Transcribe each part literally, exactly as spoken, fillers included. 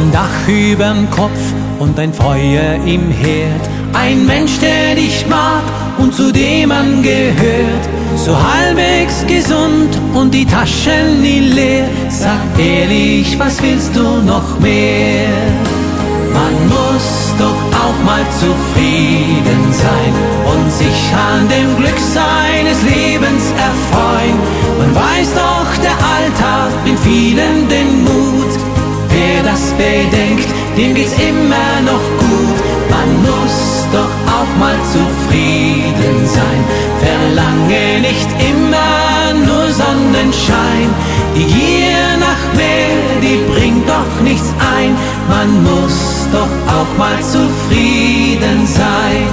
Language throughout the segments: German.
ein Dach überm Kopf und ein Feuer im Herd. Ein Mensch, der dich mag und zu dem man gehört. So halbwegs gesund und die Taschen nie leer. Sag ehrlich, was willst du noch mehr? Man muss doch auch mal zufrieden sein und sich an dem Glück seines Lebens erfreuen. Man weiß doch, der Alltag bringt vielen den Mut. Wer das bedenkt, dem geht's immer noch gut. Man muss doch auch mal zufrieden sein. Verlange nicht immer nur Sonnenschein. Die Gier nach mehr, die bringt doch nichts ein. Man muss doch auch mal zufrieden sein.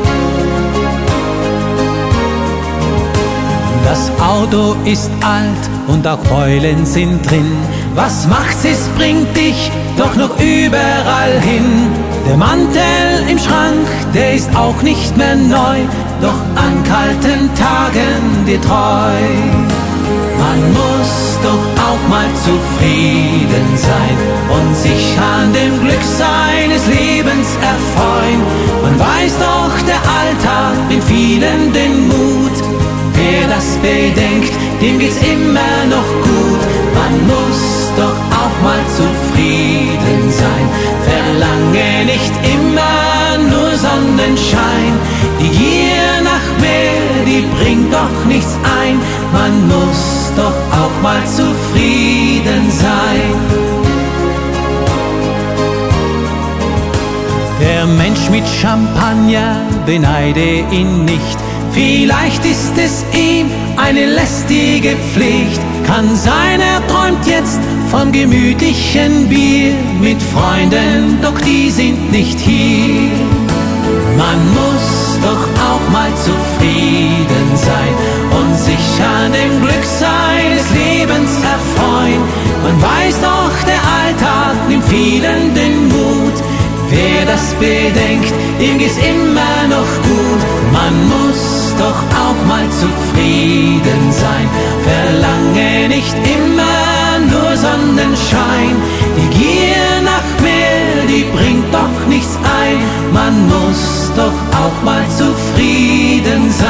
Das Auto ist alt und auch Beulen sind drin. Was macht's, es bringt dich doch noch überall hin. Der Mantel im Schrank, der ist auch nicht mehr neu, doch an kalten Tagen dir treu. Man muss doch auch mal zufrieden sein und sich an dem Glück seines Lebens erfreuen. Man weiß doch, der Alltag bringt vielen den Mut. Wer das bedenkt, dem geht's immer noch gut. Man muss doch auch mal zufrieden sein. Verlange nicht immer nur Sonnenschein. Die Gier nach mehr, die bringt doch nichts ein. Man muss doch auch mal zufrieden sein. Der Mensch mit Champagner, beneide ihn nicht. Vielleicht ist es ihm eine lästige Pflicht. Kann sein, er träumt jetzt vom gemütlichen Bier mit Freunden, doch die sind nicht hier. Man muss doch auch mal zufrieden sein und sich an dem Glück seines Lebens erfreuen. Man weiß doch, der Alltag nimmt vielen den Mut. Wer das bedenkt, dem geht's immer noch gut. Man muss doch auch mal zufrieden sein. Verlange nicht immer nur Sonnenschein. Die Gier nach mehr, die bringt doch nichts ein. Man muss doch auch mal zufrieden sein.